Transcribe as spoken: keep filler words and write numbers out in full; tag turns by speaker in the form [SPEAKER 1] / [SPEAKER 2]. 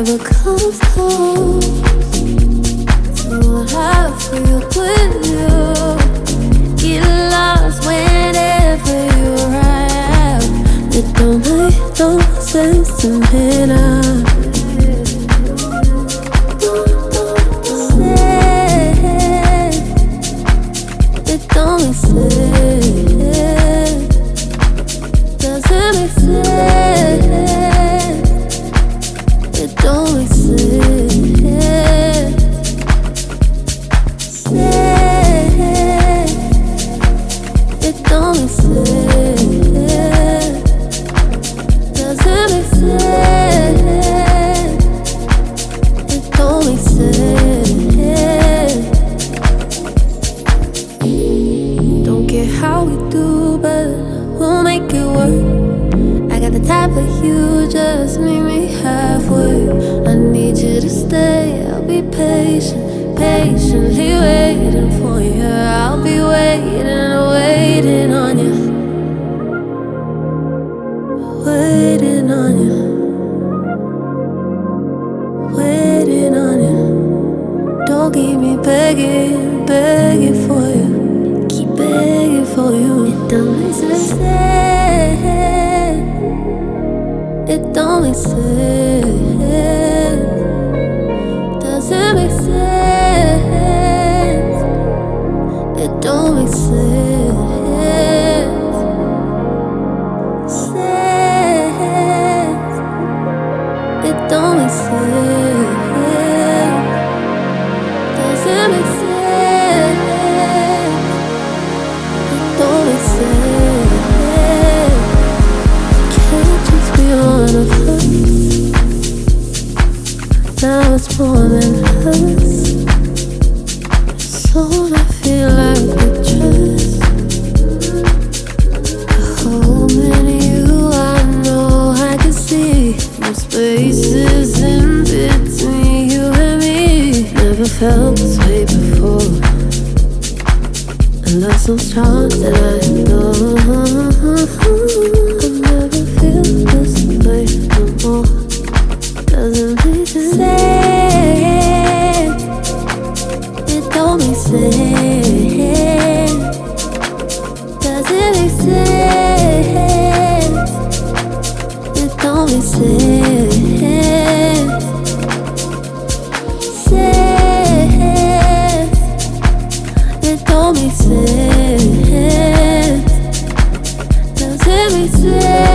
[SPEAKER 1] never comes close to what I feel with you. Get lost whenever you're around. It don't make no sense to me now. It don't make sense. Doesn't make sense. It don't make sense. Sense. It don't make sense. Doesn't make sense. It don't make sense. Don't care how we do, but we'll make it work. I got the time for you, just meet me halfway. I need you to stay, I'll be patient, patiently waiting for you. I'll be waiting, waiting on you, waiting on you, waiting on you. Don't keep me begging, begging for you, keep begging for you. It don't make sense. It don't make sense. Doesn't make sense. It don't make sense. Sense. It don't make sense. Doesn't make sense. It don't make sense. Can't just be one of us. Now it's more than us. So I feel like we trust. The home in you, I know I can see. No spaces in between you and me. Never felt this way before, and love so strong that I know I'll never feel this way no more. Doesn't make sense. It don't make sense. Doesn't make sense. It don't make sense. Sense. It don't make sense. Doesn't make sense.